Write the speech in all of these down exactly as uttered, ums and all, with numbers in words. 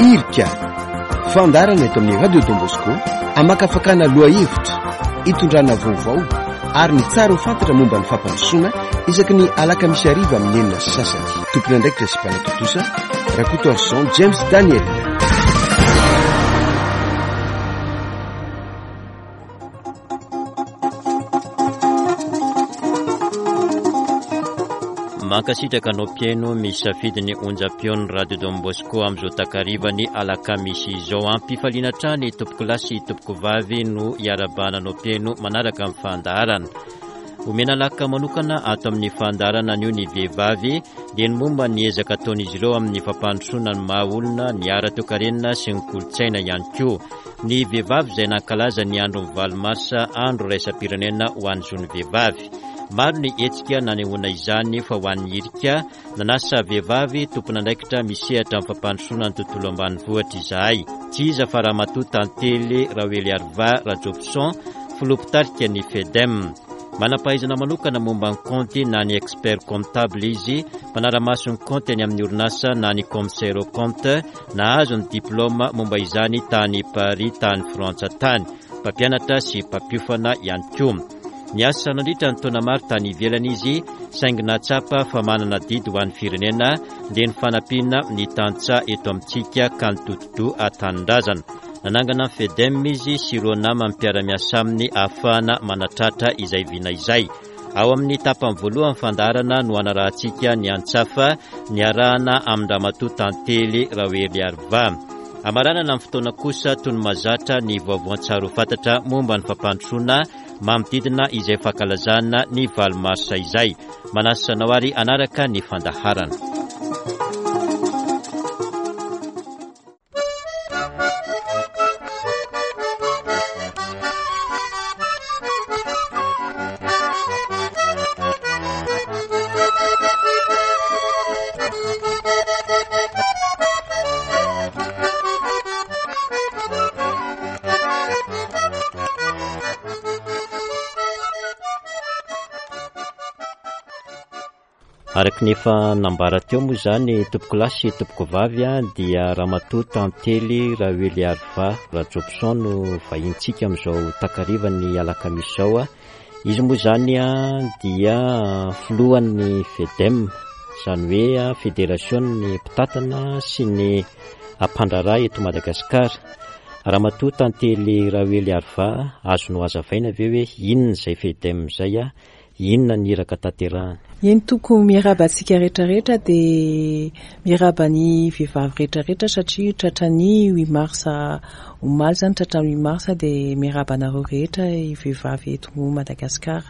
irika fandarana eto amin'ny radio Don Bosco amakafakana loha hevitra hitondrana vaovao ary ny tsara ho fantatra momba ny fampandrosoana isaky ny alakamisy ariva amin'ny enina sasany. Tompony andraikitra sy mpanatotosa Rakoto Arson James Daniel. Mankasitraka anao mpiaino misafidy ny onjam-peon'ny radio Don Bosco amin'izao takarivany alakamisy izao. Ampifaliana trany tompoko lasy tompoko vavy no iarabananao mpiaino manaraka amin'ny fandaharana. Omena laka manokana ato amin'ny fandaharana anio ny vehivavy dia ny momba ny ezaka ataon'izy ireo amin'ny fampandrosoana ny mahaolona, ny ara-toekarenina sy ny kolontsaina ihany koa. Ny vehivavy izay nankalaza ny andron'ny valo marsa andro raisam-pirenena ho an'izony vehivavy. Maro ny hetsika nanehoana izany fa ho an'ny irika nanasa vehivavy tompon'andraikitra misehatra amin'ny fampandrosoana ny tontolo ambanivohitra izahay. Tsy iza fa Ramatoa Tantely Rawely Arva Rajobson, filopotarika ny FEDEM. Manampahaizana manokana momba ny compte na ny expert comptable izy, mpanara-maso ny compte any amin'ny orinasa na ny commissaire au compte, nahazo ny diplôma momba izany tany Paris tany Frantsa tany, mpampianatra sy mpampiofana ihany koa. Ny asa nandritra ny taona maro tany ivelany izy, saingy natsapa fa manana didy ho an'ny firenena dia ny fanampiana ny tantsa eto amintsika ka ny totodo atanin-drazana. Nanangana ny FEDEM izy sy ireo nama mpiara-miasa aminy ahafahana manatratra izay vina izay. Ao amin'ny tapany voalohany fandaharana no anarahantsika ny antsafa ny arahana amin'ny Ramatoa Tantely Rawely Arva. Amaranana amin'ny fotoana kosa toy ny mazatra ny vaovao-tsara ho fantatra momba ny fampandrosoana mamididina izay fankalazana ny valo marsa izay. Manasanao ary anaraka ny fandaharana. Araka ny efa nambara teo moa izany tompoko lasy tompoko vavy dia Ramatoa Tantely Rawely Arva Rajobson no vahintsika amin'izao takarivany alakamisy izao. Izy moa izany dia filohan'ny FEDEM, izany hoe Fédération-ny mpitatana sy ny ampandraraha eto Madagasikara. Ramatoa Tantely Rawely Arva azo no hazavaina ve hoe inona izay FEDEM izay, inona ny iraka tanterahany? Eny toko miaraba antsika rehetrarehetra dia miaraba ny vehivavy rehetrarehetra satria tratrany huit marsa omaly zany, tratrany huit marsa dia miaraba anareo rehetra i vehivavy eto Madagasikara.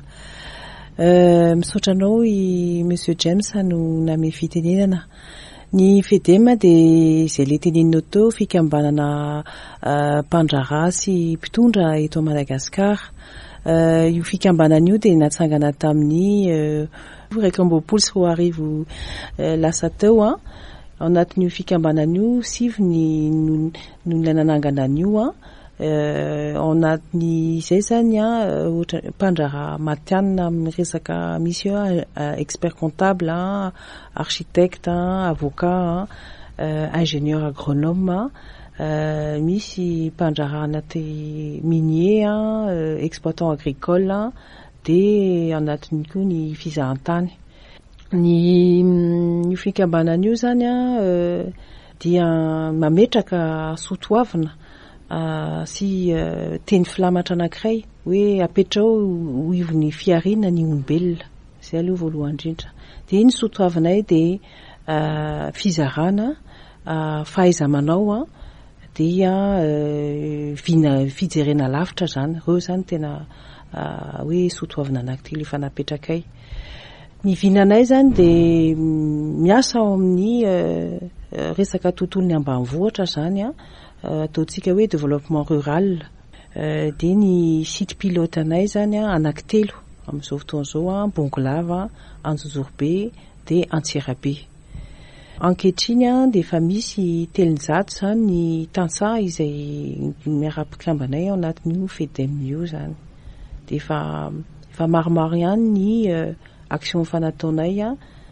Uh, misaotra anao i Monsieur James no name fitenenana. Ny FEDEM dia izay le teneninao teo fikambanana uh, mpandraraha sy mpitondra eto Madagasikara. Uh, io fikambanana io dia natsangana tamin'ny uh, raika amby roapolo sy roa arivo uh, lasa teo an. Ao anatin'io fikambanana io sivy ny no ilay nanangana an'io an. Uh, ao anatin'ny izay zany an ohatra mpandraraha matianina amin'ny resaka misy uh, expert comptable, hein, architecte, hein, avocat, hein, uh, ingénieur agronome. Uh, misy mpandraraha anaty minier, hein, uh, exploitant agricole, hein, dia anatiny koa ny fizahantany. Ny, ny fikambanana io zany uh, dia mametraka soatoavina uh, sy uh, teny filamatra anankiray hoe apetrao ho ivony fiarina ny olombelona. Izay aloha voalohany indrindra. Dia ny soatoavinay dia uh, fizarana, uh, fahaiza-manao, hein, dia uh, vina fijerena lavitra zany. Reo zany tena uh, hoe soatoavina anankitelo efa napetrakay. Ny vinanay zany dia miasa ao amin'ny uh, resaka tontolon'ny ambanivohitra zany, uh, ataontsika hoe développement rural. Uh, dia ny site pilote anay zany anankitelo amin'izao fotoan'izao, Bonglava, Anjozorobe dia Antsirabe. Ankehitriny dia efa misy telonjato zany ny tantsaha izay miara-pikambanay ao anatin'io FEDEM io zany. Dia efa efa maromaro ihany ny uh, action fanataonay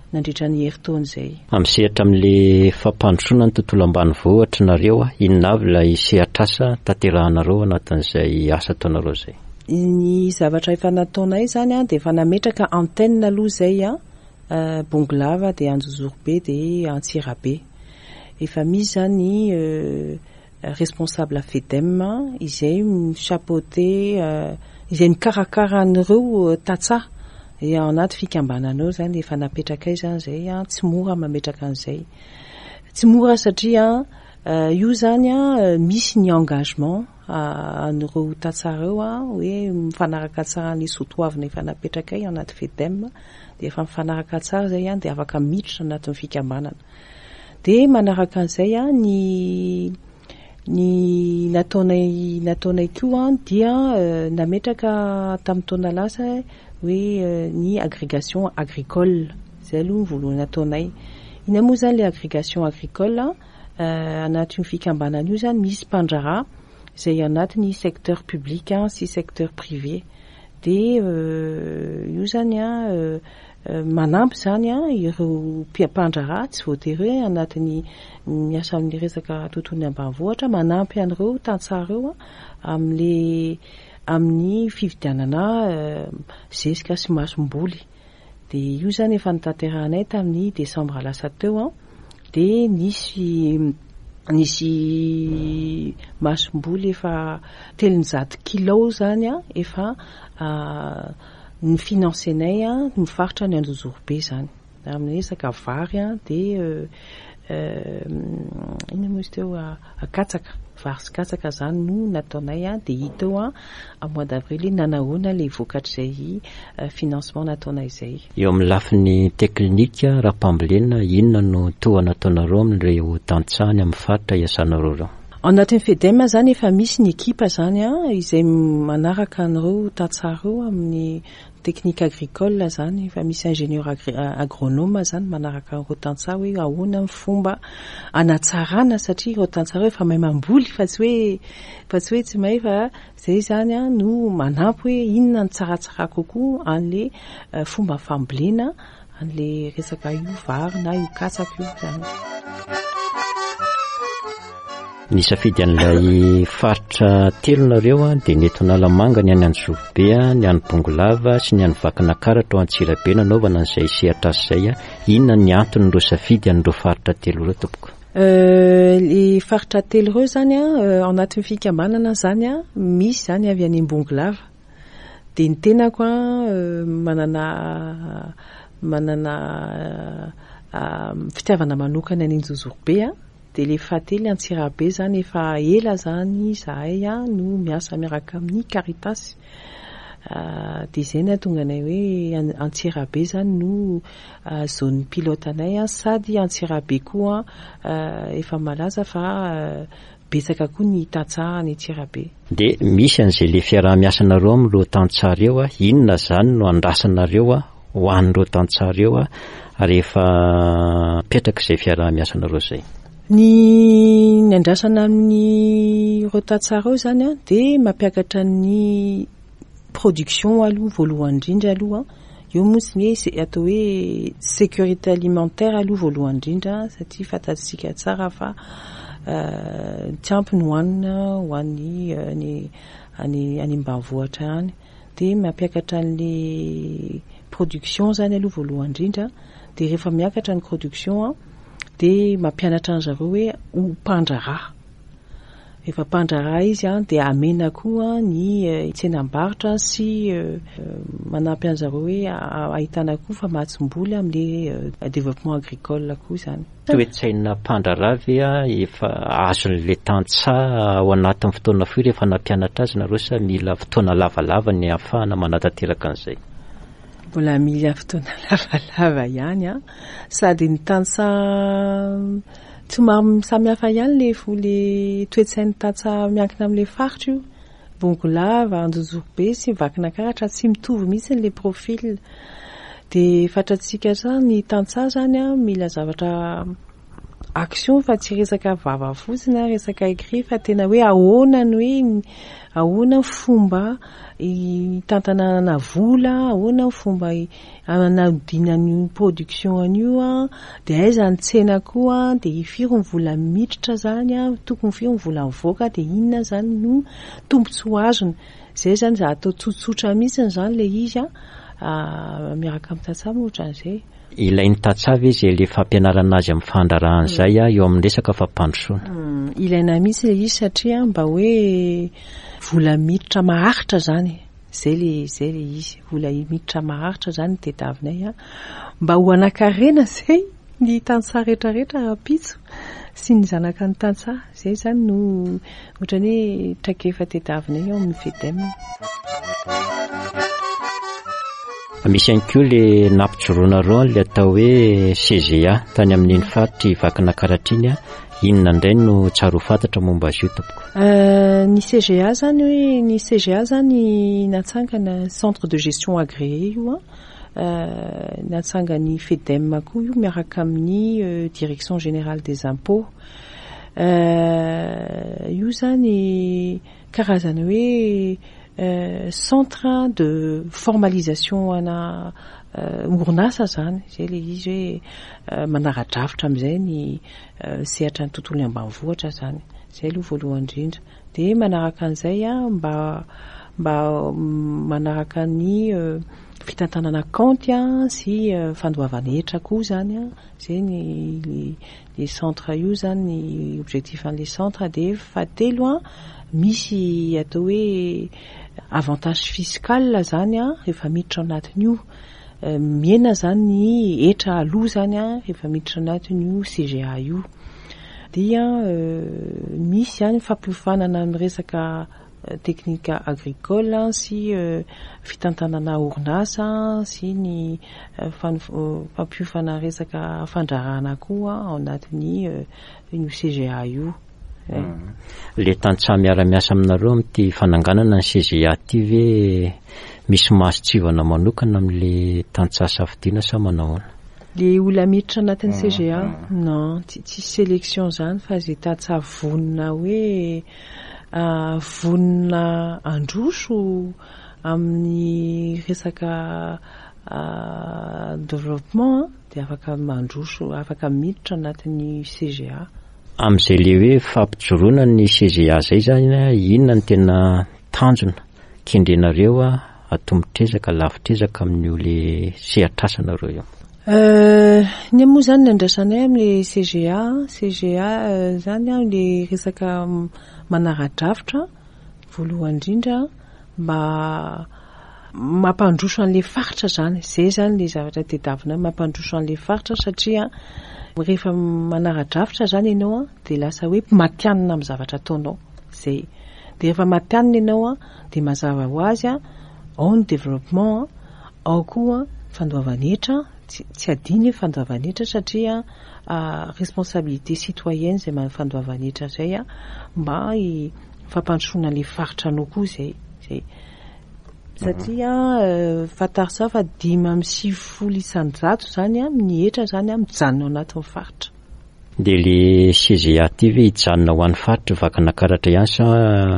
nandritra ny herintaona izay. Amsehatra amin'le fampandrosoana ny tontolo ambanivohitra nareo a, inona avy ilay sehatr'asa tanterahanareo anatin'izay asa ataonareo izay? Ny zavatra efa nataonay zany a dia efa nametraka antenne aloha izay a, uh, Bonglava dia Anjozorobe dia Antsirabe. Efa misy zany uh, responsable FEDEM izay chapeauté uh, izay mikarakara an'ireo uh, tatsaha ao anaty fikambananao zany efa napetraka izany zay a, tsy mora mametraka an'izay. Tsy mora satria uh, io zany a misy ny engagement an'ireo tatsareo a hoe mifanaraka tsara ny soatoavina efa napetraka ao anaty FEDEM dia efa mifanaraka tsara zay a dia afaka miditra anatin'ny fikambanana. Dia manaraka an'izay a ny ny nataonay nataonay koa dia uh, nametraka tamin'ny taona lasa hoe uh, ny agrégation agricole zay aloha voalohany nataonay. Ina moa zany le agrégation agricole uh, anaty fikambanana io zany misy mpandraharaha izay anatin'ny secteur public sy secteur privé. Dia uh, io zany a uh, uh, manampy zany a ireo mpandraharaha tsy voatery hoe anatin'ny miasa amin'ny resaka tontolo ambanivohitra, manampy an'ireo tantsareo amin'le amin'ny fividianana uh, zesika sy masomboly. Dia io zany efa nitanterahanay tamin'ny desambra lasa teo. Dia nisy nisy masomboly efa telonjato kilao zany a efa uh, ny financenay a mifaritra ny Anjozorobe zany amin'ny resaka vary a. Dia uh, uh, ina moa izy teo uh, akatsaka vary sy katsaka zany no nataonay a. Dia hita a a mois d'avril nanahoana le vokatr'izay uh, financement nataonay izay. Eo amin'ny lafiny teknika raha-pambolena inona no toa nataonareo amin'ireo tantsahany amin'ny faritra iasanareo reo? Anatin'ny FEDEM zany efa misy ny ekipa zany a izay manaraka an'ireo tantsareo amin'ny technique agricole zany. Efa misy ingénieur agri- agronome zany manaraka an'ireo tantsara hoe ahoana ny fomba anatsarana, satria ireo tantsara efa mahay mamboly fa tsy hoe fa tsy hoe tsy mahay fa zay zany a no manampy hoe inona ny tsaratsara kokoa an'le uh, fomba fambolena an'le resaka io vary na io katsaka io zany. Ny safidy an'ilay faritra telo nareo a dia ny eto Analamanga, ny any Anjozorobe, ny any Bonglava sy ny any Vakinankaratra ao Antsirabe nanaovana an'izay sehatr'asa izay a. Inona ny antony ireo safidy an'ireo faritra telo ireo tompoko? Uh, le faritra telo ireo zany a uh, anatin'ny fikambanana zany a misy zany avy any Bonglava. Dia ny tenako a uh, manana manana uh, uh, fitiavana manokana any Anjozorobe a. Dia le fahatelo Antsirabe zany efa ela zany zahay a no miasa miaraka amin'ny Caritas. Uh, dia izay na tonga anay hoe Antsirabe zany no uh, zone pilotanay a, sady Antsirabe koa uh, efa malaza fa uh, betsaka koa ny tantsaha ny Antsirabe. Dia misy an'izay le fiaraha-miasanareo amin'ireo tantsara eo a, inona zany no andrasanareo a ho an'ireo tantsara eo a rehefa petraka izay fiaraha-miasanareo izay? Ny ny andrasana amin'ny ireo tantsara eo zany a dia mampiakatra ny production aloha voalohany indrindra aloha. Io moa tsy hoe atao hoe sécurité alimentaire aloha voalohany indrindra, satria fantatsika tsara fa uh, tsy ampy ny hoanina ho an'ny uh, any any any ambanivohitra any. Dia mampiakatra an'le production zany aloha voalohany indrindra. Dia rehefa miakatra ny production a dia mampianatra an'zareo hoe ho mpandraharaha. Efa mpandraharaha izy a dia amena koa ny uh, tsenam-barotra sy uh, manampy an'zareo hoe ahitana koa fa matsim-boly amin'le uh, développement agricole koa zany. Toe-tsaina mpandraharaha ve a efa azon'le tantsaha ao anatin'ny fotoana firy rehefa nampianatra azy nareo sa mila fotoana lavalava ny ahafahana manatanteraka an'izay? Mbola mila fotoana lavalava ihany a, sady ny tantsaha somary samihafa ihany le le toe-tsain'ny tantsaha miankina amin'le faritra io. Bonglava, Anjozorobe sy Vakinankaratra tsy mitovy mihitsy le profil. Dia fantatsika tsara ny tantsaha zany a mila zavatra action fa tsy resaka vava fotsiny resaka écrit fa tena hoe ahoana ny hoe ahoana fomba itantanana vola, ahoana fomba anadinany production an'io a, de aiza ny tsena koa, de ifiry ny vola miditra zany a, tokony firy ny vola mivoaka, de inona zany no tombontsoa azony. Zay zany za atao tsotsotra mihitsy zany le izy a miaraka amin'ny tantsaha ohatran'izay. Ilainy tantsaha izy le fampianarana azy amin'ny fandrarahana zay a eo amin'ny resaka fampandrosoana. Mm, ilaina mihitsy le izy satria mba hoe vola miditra maharitra zany. Zay le zay le izy vola miditra maharitra zany tediavinay a mba ho anakarena zay ny tantsaha rehetra rehetra apitso sy ny zanaka ny tantsaha. Zay zany no ohatrany hoe traikefa tediavinay ao amin'ny FEDEM. Misy ihany koa le nampijoroana roa le atao hoe C G A tany amin'iny faritry vakana Karatriny a, inona indray no tsara ho fantatra momba azy io tompoko? Ny C G A zany hoe ny C G A zany natsangana centre de gestion agréé io a, natsangany FEDEM koa io miaraka amin'ny direction générale des impôts. Io zany karazana hoe Euh, centre de formalisation ana uh, orinasa zany zay le izy hoe uh, manara-drafitra amin'izay ny uh, sehatra ny tontolo ambanivohitra zany. Zay aloha voalohany indrindra. De manaraka an'izay a mba mba manaraka ny uh, fitantanana compte sy uh, fandoavana hetra koa zany a. Zay ny les centres io zany ny objectif an'le centre. De fahatelo a misy atao hoe avantage fiscal zany a rehefa miditra anatin'io, miena zany ny hetra aloha zany a rehefa miditra anatin'io C G A io. Dia misy zany fampiofanana amin'ny resaka teknika agricole sy fitantanana orinasa sy ny fampiofana resaka fandrarana koa ao anatin'ny io C G A io. Mm. Le tantsaha miara-miasa aminareo amin'ity fananganana ny C G A ty ve misy masotsivana manokana amin'le tantsaha safidiana sa manao? Le olona miditra anatin'ny C G A mm. non tsy sélection zany fa zay tantsaha vonona hoe uh, vonona androso amin'ny resaka uh, développement de afaka mandroso afaka miditra anatin'ny C G A. Amin'izay le hoe fampijoroana ny C G A zay zany inona ny tena tanjona kendrenareo a atombotrezaka lavitrezaka amin'io le sehatrasanareo io? Uh, ny moa zany nandrasanay amin'le C G A C G A uh, zany a le resaka manara-drafitra voalohany indrindra mba mampandroso an'le faritra zany. Zay zany le zavatra tediavina mampandroso an'le faritra satria rehefa manara-drafitra zany ianao a de lasa hoe matianina amin'ny zavatra ataonao. Zay. De rehefa matianina ianao a de mazava ho azy a ao ny développement, ao koa fandoavan'hetra, tsy adiny fandoavan'hetra satria uh, responsabilité citoyenne zay fandoavan'hetra zay a mba fampandrosoana le faritra anao koa zay. Zay. Satria uh, fatarisa fa dimy amby sivifolo isanjato zany a ny hetra zany a mijanona anatin'ny faritra. De le C G A ty ve hijanona ho an'ny faritra vakana Karatra ihany sa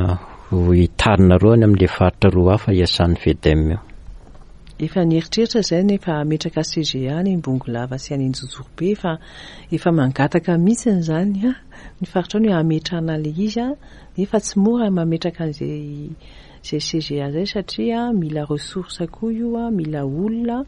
ho hitarina roa any amin'le faritra roa hafa iasan'ny FEDEM io? Efa nieritreritra zay nefa ametraka C G A ny Mbongolava sy any Antsotsorbe fa efa mangataka mihitsy zany a ny faritra ny ametrana le izy a nefa tsy mora mametraka an'izay zay C G A zay satria mila ressources koa io a, mila olona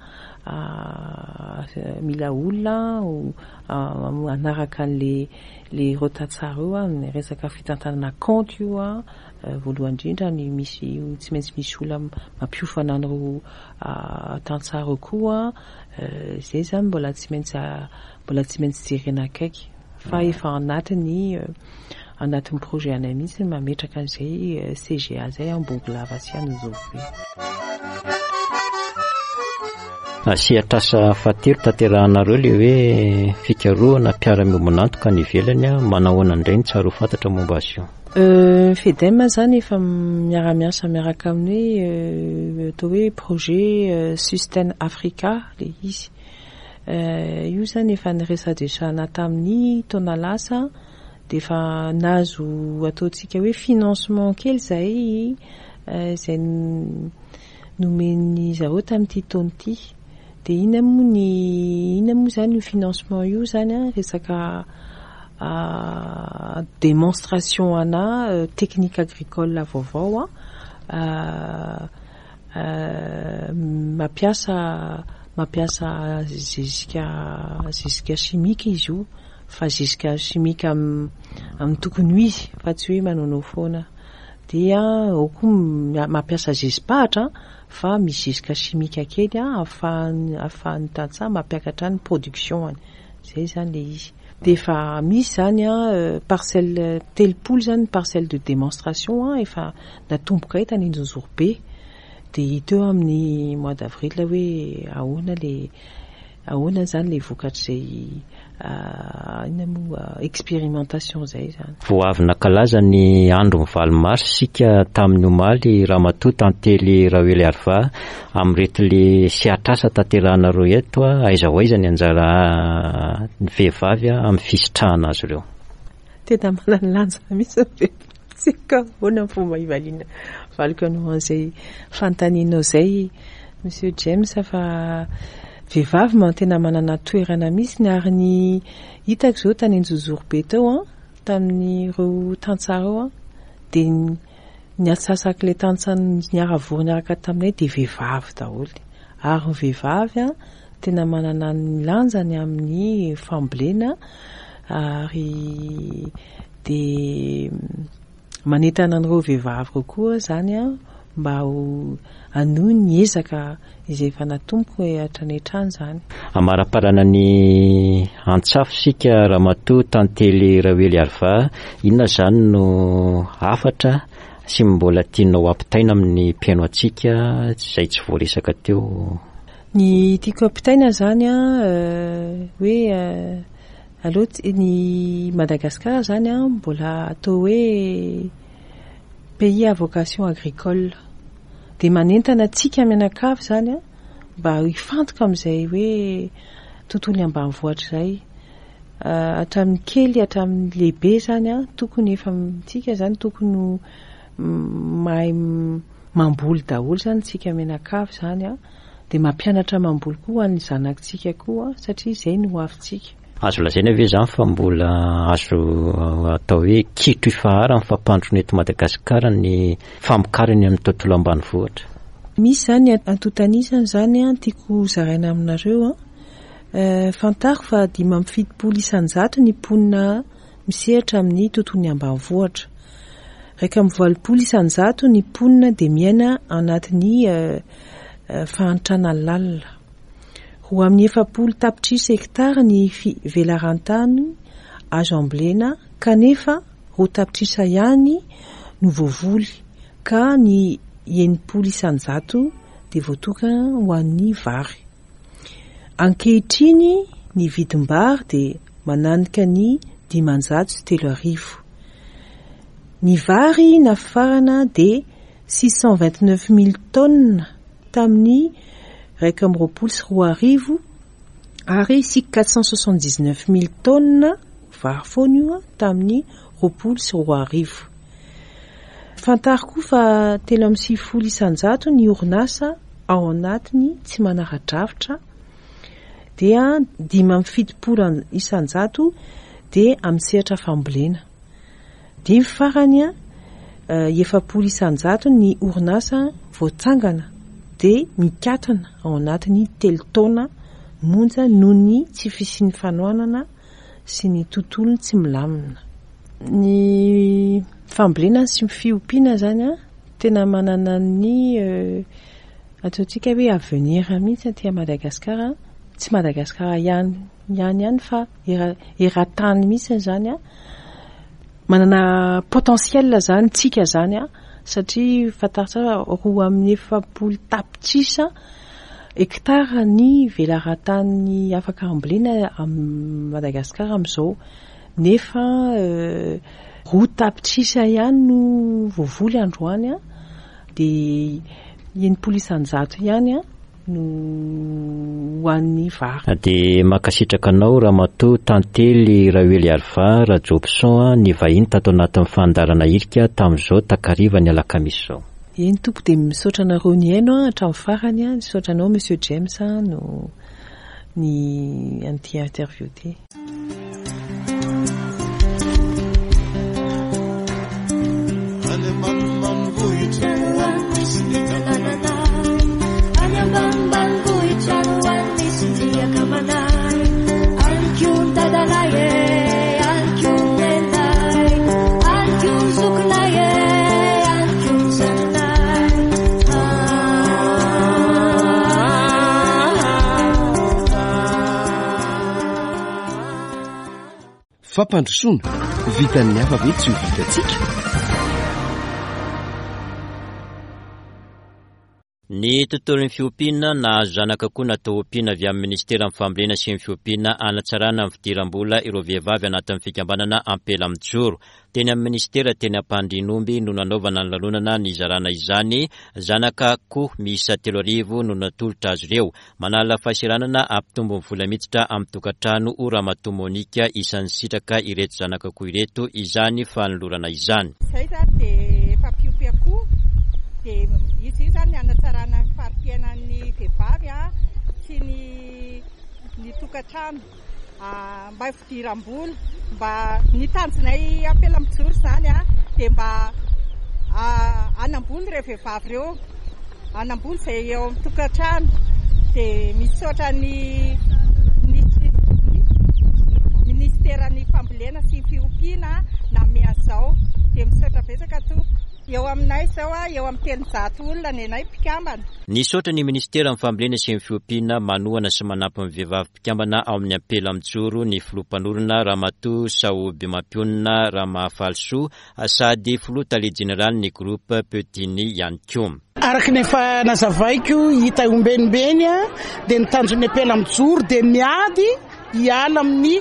uh, mila olona uh, anaraka an'le le rotatsara io a ny resaka fitantanana compte io a uh, voalohany indrindra ny misy tsy maintsy misy olona mampiofana an'ireo uh, tantsara koa uh, zay zany mbola tsy maintsy uh, mbola tsy maintsy jerena akaiky fa efa anatiny uh, anatin'ny projet anay mihitsy mametraka an'izay C G A zay Mbongolava sy Antsotsorbe. Sehatrasa fahatelo tanterahanareo le hoe fikarohana mpiara-miombonantoka ny ivelany a manahoana indray ny tsara ho fantatra momba azy io? Uh, FEDEM zany efa miara-miasa miaraka amin'ny uh, atao hoe projet uh, Sustain Africa le izy. io zany efa niresadresana tamin'ny taona lasa de efa nazo ataontsika hoe financement kely zay zay nomeny zareo tamin'ity taona ity. De ina moa ny ina moa zany io financement io zany a resaka démonstration ana technique agricole vaovao a mampiasa mampiasa zezika zezika chimique izy io fa zezika chimique am am tokony ho izy fa tsy hoe manonao foana. Dia ao koa mampiasa zezipahatra fa misy zezika chimique kely afahany afahany tantsaha mampiakatra ny production zay zany le izy. De fa misy zany a parcelle telopolo zany parcelle de démonstration efa natomboka eto any Anjozorybe. De hita amin'ny mois d'avril hoe ahoana le ahoana zany le vokatr'izay ina moa expérimentation zay zany. Vao avy nankalaza ny andro ny valo mars sika tamin'ny omaly Ramatoa tantely Rawely Arva amin'irety le sehatrasa tanteranareo eto aiza ho aiza ny anjara ny vehivavy amin'ny fisitrahana azy ireo. Tena manana lanja mihitsy tsika bona fomba ivaliana valiko anao an'izay fanontanianao zay Monsieur James fa vehivavy man tena manana toerana mihitsy ary ny hitako zao tany Anjozorybe tao tamin'ny reo tantsara ao de ny atsasaka le tantsany niaravory niaraka taminay de vehivavy daholo ary ny vehivavy tena manana ny lanjany amin'ny fambolena ary de manentana an'ireo vehivavy kokoa zany a mba ho anohy ny ezaka izay efa natomboko hatrany hatrany zany. Amara-parana ny antsafo sika Ramatoa tantely Rawely Arva, inona zany no hafatra sy mbola tianao ampitaina amin'ny piano antsika izay tsy voaresaka teo? Ny tiako ampitaina zany a hoe aloha ny Madagasikara zany a mbola atao hoe pays à vocation agricole. De manentana antsika mianakavy zany a mba hifantoka amin'izay hoe tontolo ambanivohitra zay. Hatramin'ny kely hatramin'ny lehibe zany a tokony efa amintsika zany tokony mahay mamboly daholo zany tsika mianakavy zany a de mampianatra mamboly koa ny zanakitsika koa satria izay no hoavintsika. Azo lazaina ve zany fa mbola azo atao hoe kitro ifahara amin'ny fampandrona eto Madagasikara ny famokarany amin'ny tontolo ambanivohitra? Misy zany antotanisany zany a tiako zaraina aminareo a fantaro fa dimy amby fitopolo isanjato ny mponina misehatra amin'ny tontolon'ny ambanivohitra. Raika amby valopolo isanjato ny mponina de miaina anatin'ny fahantrana lalina. Ho amin'ny efapolo tapitrisa hektara ny velarantany azo ambolena kanefa roa tapitrisa ihany no voavoly ka ny enimpolo isanjato de voatokana ho an'ny vary. Ankehitriny ny vidim-bary de mananika ny dimanjato sy telo arivo. Ny vary nafarana de six cent vingt-neuf mille tonnes tamin'ny raika amby roapolo sy roa arivo ary sy quatre cent soixante-dix-neuf mille tonnes vary foana io tamin'ny roapolo sy roa arivo. Fantaro koa fa telo amby sivifolo isanjato ny orinasa ao anatiny tsy manara-drafitra dia dimy amby fitopolo isanjato de amin'ny sehatra fambolena. Dimy farany a efapolo isanjato ny orinasa voatsangana de mikatana ao anatiny telo taona monja noho ny tsy fisian'ny fanohanana sy ny tontolony tsy milamina. Ny fambolena sy fiompiana zany a tena manana ny ataontsika hoe avenir mihitsy aty Madagasikara, tsy Madagasikara ihany ihany ihany fa eran-tany mihitsy zany a manana potentiel zany tsika zany a satria fantaritsara roa amin'ny efapolo tapitrisa hektara ny velarantany afaka ambolena amin'ny Madagasikara amin'izao nefa roa tapitrisa ihany no voavoly androany a de enimpolo isanjato ihany a no hoan'ny vary. Dia makasitraka anao Ramatoa Tantely Raoely Arva Rajobson ny vahiny tato anatin'ny fandarana irika tamin'izao takariva ny alakamisy izao. Eny tompo dia misaotra anareo ny haino hatramin'ny farany a, misaotra anao Monsieur James no ny anty interview ty. Fampandrosoana vitan'ny hafa ve tsy ho vitantsika. Ny tontolon'ny fiompiana na zanaka koa natao ompiana avy amin'ny ministera amin'ny fambolena sy ny fiompiana anatsarana amin'ny fidiram-bola ireo vehivavy anatin'ny fikambanana Ampelamijoro. Teny amin'ny ministera teny Ampandrinomby no nanaovana ny lalonana ny zarana izany zanaka koa miisa telo arivo no natolotra azy ireo. Manala fahasiranana ampitombo ny vola miditra amin'ny tokantrano Ramatoa Monika isan'ny sitraka ireto zanaka koa ireto izany fanolorana izany. Dia izy io zany anatsarana ny farimpiainan'ny vehivavy a sy ny ny tokantrano mba fidiram-bola mba ny tanjonay Ampelamijoro zany a dia mba anamboly ireo vehivavy ireo anamboly izay eo amin'ny tokantrano dia misaotra ny ministeran'ny fambolena sy fiompiana na miazao dia misaotra betsaka tompoko. Eo aminay izao a eo amin'ny telonjato olona nenay mpikambana. Nisaotra ny ministera amin'ny fambolena sy ny fiompiana manohana sy manampy ny vehivavy mpikambana ao amin'ny Ampelamijoro ny filompanorona Ramatoa Saoby Mampionina Ramafalso sady filotale jeneraly ny groupe Petini ihany koa. Araka ny efa nazavaiko hita ombenimbeny a dia ny tanjon'ny Ampelamijoro dia miady hiala amin'ny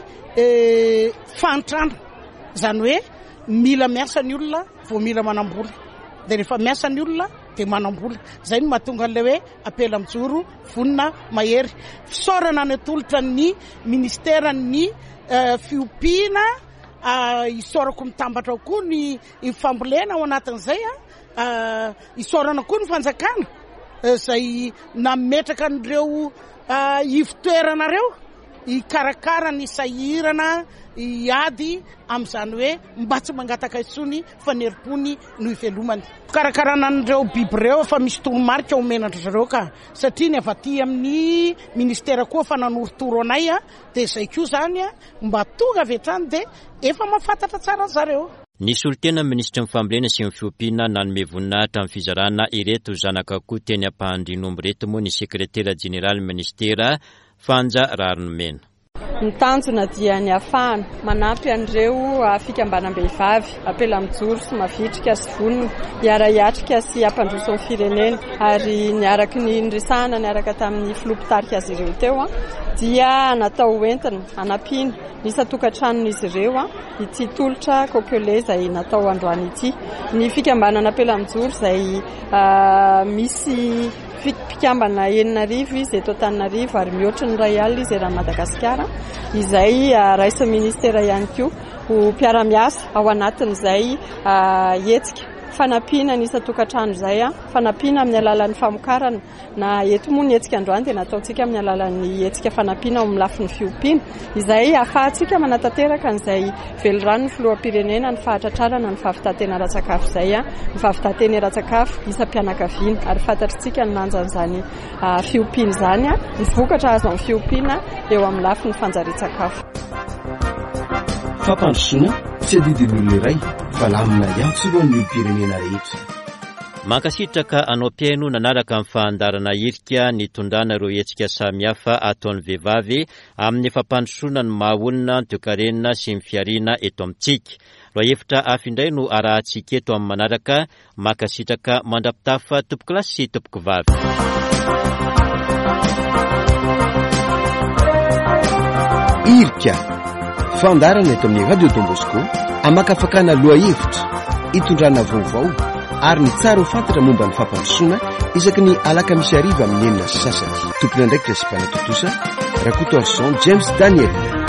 fantrana izany hoe mila miasa ny olona vao mila manambola dia rehefa miasa ny olona dia manambola. Izay no mahatonga an'ilay hoe Ampelamijoro vonona mahery. Fisaorana ny atolotra ny ministeran'ny fiompiana isaorako mitambatra koa ny fambolena ao anatin'izay a isaorana koa ny fanjakana izay nametraka an'ireo ivitoeranareo hikarakara ny sahirana iady amin'izany hoe mba tsy mangataka itsony fanerim-pony no ivelomany. Fikarakarana an'ireo biby ireo fa misy toromarika omenandry zareo ka satria ny avy aty amin'ny ministera koa fa nanoritoro anay a dia izay koa zany a mba tonga avy hatrany dia efa mahafantatra tsara zareo. Nisy olon-tena ministra ny fambolena sy ny fiompiana nanome voninahitra amin'ny fizarana ireto zanaka koa teny Ampandrinomby reto moa ny sekretera jeneraly ministera Fanja Ranomena. Ny tanjona dia ny afahana manampy an'ireo fikambanam-behivavy Ampelamijoro sy mavitrika sy vonona hiara hiatrika sy hampandroso ny firenena ary niaraky ny niresahana niaraka tamin'ny filopitarika azy ireo teo dia natao entina anampiana nisa tokantranon'izy ireo ity tolotra kokele izay natao androany ity. Ny fikambanana Ampelamijoro izay misy mpikambana enina arivo izy eto Antananarivo ary mihoatra ny ray alina izy eran'ny Madagasikara izay raisa ministera ihany koa ho mpiara-miasa ao anatin'izay hetsika fanampiana nisa tokantrano izay fanampiana amin'ny alalan'ny famokarana na eto moa ny hetsika androany dia nataontsika amin'ny alalan'ny hetsika fanampiana ao amin'ny lafin'ny fiompiana izay ahafahantsika manatanteraka an'izay velorano ny filoham-pirenena ny fahatratrarana ny fahavitantena ara-tsakafo izay ny fahavitantena ara-tsakafo isam-pianakaviana ary fantatritsika ny lanjan'izany fiompiana izany ny vokatra azo amin'ny fiompiana eo amin'ny lafin'ny fanjarian-tsakafo. Fampandrosoana tsy adidin'olona iray fa lamina ihany tsy eo amin'ny pirenena rehetra. Mankasitraka anao mpiaino nanaraka amin'ny fahandarana irika nitondrana ireo hetsika samihafa ataon'ny vehivavy amin'ny fampandrosoana ny mahaolona ny toe-karena sy ny fiariana eto amintsika. Raha hevitra hafa indray no arahantsika eto amin'ny manaraka mankasitraka mandrapitafa tompoko lahy sy tompoko vavy. Irika fandarana eto amin'ny Radio Don Bosco amakafakana loha hevitra hitondrana vaovao ary ny tsara ho fantatra momba ny fampandrosoana isaky ny alakamisy ariva amin'ny enina sy sasany. Tompony andraikitra sy mpanatotosa Rakoto Arson James Daniel.